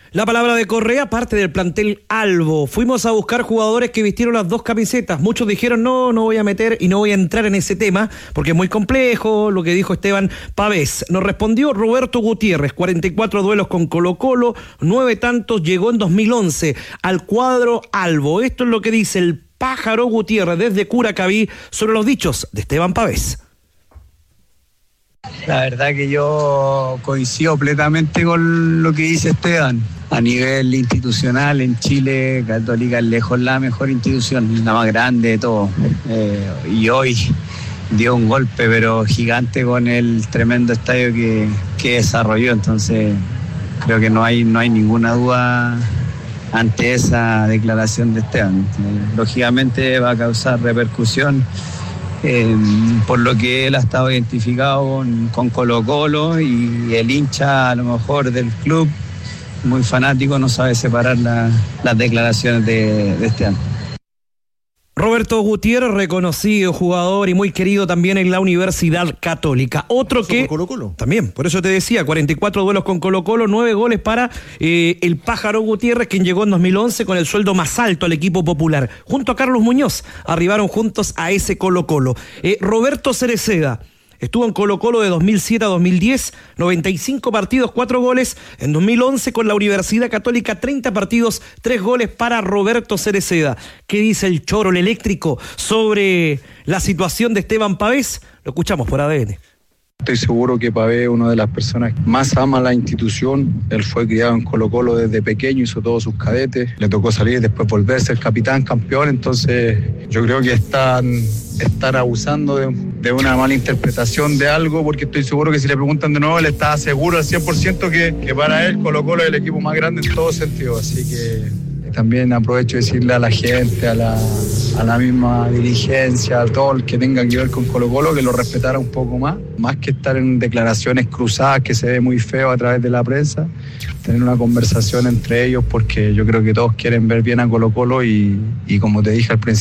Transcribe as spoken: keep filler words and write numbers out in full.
La palabra de Correa, parte del plantel Albo. Fuimos a buscar jugadores que vistieron las dos camisetas. Muchos dijeron, no, no voy a meter y no voy a entrar en ese tema, porque es muy complejo, lo que dijo Esteban Pavés. Nos respondió Roberto Gutiérrez, cuarenta y cuatro duelos con Colo-Colo, nueve tantos, llegó en dos mil once al cuadro Albo. Esto es lo que dice el Pájaro Gutiérrez desde Curacaví sobre los dichos de Esteban Pavés. La verdad que yo coincido plenamente con lo que dice Esteban. A nivel institucional, en Chile, Católica es lejos la mejor institución, la más grande de todo. Eh, y hoy dio un golpe, pero gigante, con el tremendo estadio que, que desarrolló. Entonces, creo que no hay, no hay ninguna duda ante esa declaración de Esteban. Eh, lógicamente va a causar repercusión. Eh, por lo que él ha estado identificado con, con Colo-Colo, y el hincha a lo mejor del club, muy fanático, no sabe separar la, las declaraciones de, de este año. Roberto Gutiérrez, reconocido jugador y muy querido también en la Universidad Católica. Otro que Colo-Colo. También, por eso te decía, cuarenta y cuatro duelos con Colo-Colo, nueve goles para eh, el Pájaro Gutiérrez, quien llegó en dos mil once con el sueldo más alto al equipo popular. Junto a Carlos Muñoz, arribaron juntos a ese Colo-Colo. Eh, Roberto Cereceda estuvo en Colo-Colo de dos mil siete a dos mil diez, noventa y cinco partidos, cuatro goles. En dos mil once con la Universidad Católica, treinta partidos, tres goles para Roberto Cereceda. ¿Qué dice el Choro, el eléctrico, sobre la situación de Esteban Pavés? Lo escuchamos por A D N. Estoy seguro que Pavés es una de las personas que más ama la institución. Él fue criado en Colo-Colo desde pequeño, hizo todos sus cadetes, le tocó salir, después volver a ser capitán, campeón. Entonces yo creo que están, están abusando de, de una mala interpretación de algo, porque estoy seguro que si le preguntan de nuevo, él está seguro al cien por ciento que, que para él Colo-Colo es el equipo más grande en todo sentido. Así que también aprovecho de decirle a la gente, a la, a la misma dirigencia, a todo el que tenga que ver con Colo-Colo, que lo respetara un poco más, más que estar en declaraciones cruzadas que se ve muy feo a través de la prensa, tener una conversación entre ellos, porque yo creo que todos quieren ver bien a Colo-Colo y, y como te dije al principio,